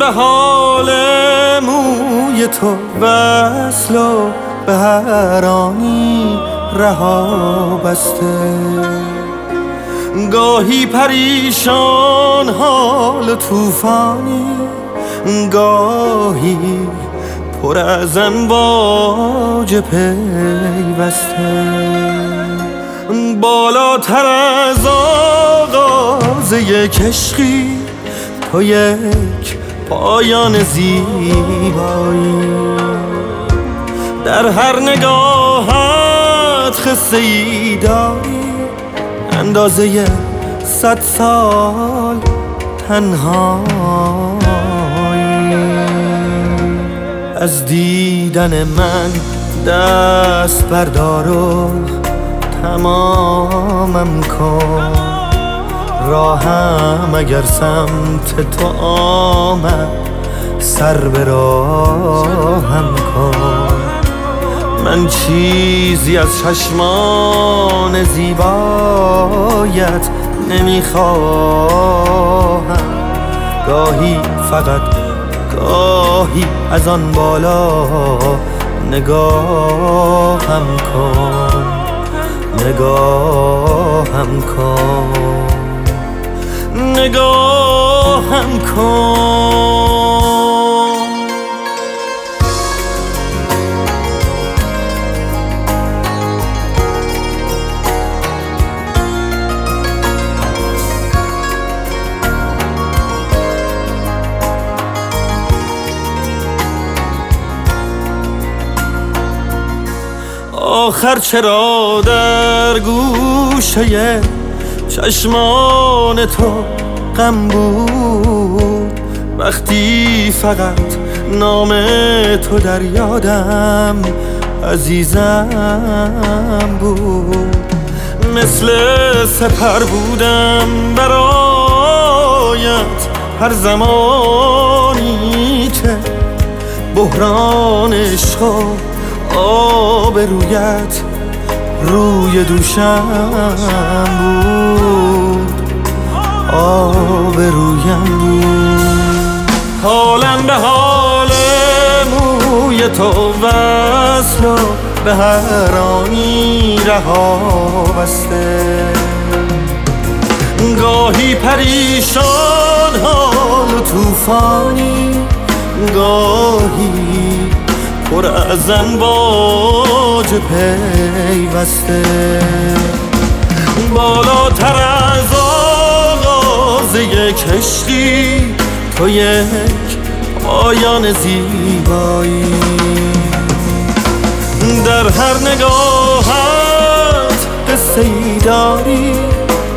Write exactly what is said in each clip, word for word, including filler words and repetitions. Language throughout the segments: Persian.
به حال موی تو وصل و به هر آنی رها بسته. گاهی پریشان حال طوفانی، گاهی پر از امواج پیوسته. بالاتر از آغاز یک عشقی تو یک پایان زیبایی. در هر نگاهت قصه ای داری، اندازه صد سال تنهایی. از دیدن من دست بردار و تمامم کن. راهم اگر سمت تو آمد سر به راهم کن. من چیزی از چشمان زیبایت نمیخواهم. گاهی فقط گاهی از آن بالا نگاهم کن، نگاهم کن، نگاهم کن. آخر چرا در گوشه چشمان تو غم بود، وقتی فقط نام تو در یادم عزیزم بود. مثل سپر بودم برایت هر زمانی که بحران عشق و آب رویت روی دوشم بود، آب رویم بود. حالم به حال موی تو وصل و به هر آنی رها بسته. گاهی پریشان حال و طوفانی، گاهی پر از امواج پیوسته. بالاتر از آغاز یک عشقی تو یک پایان زیبایی. در هر نگاهت قصه ای داری،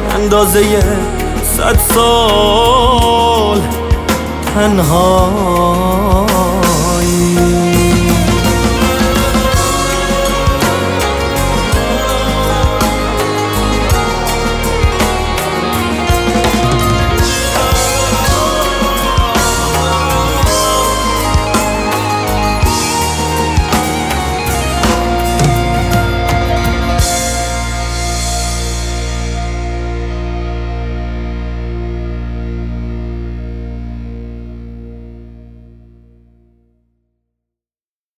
اندازه صد سال تنها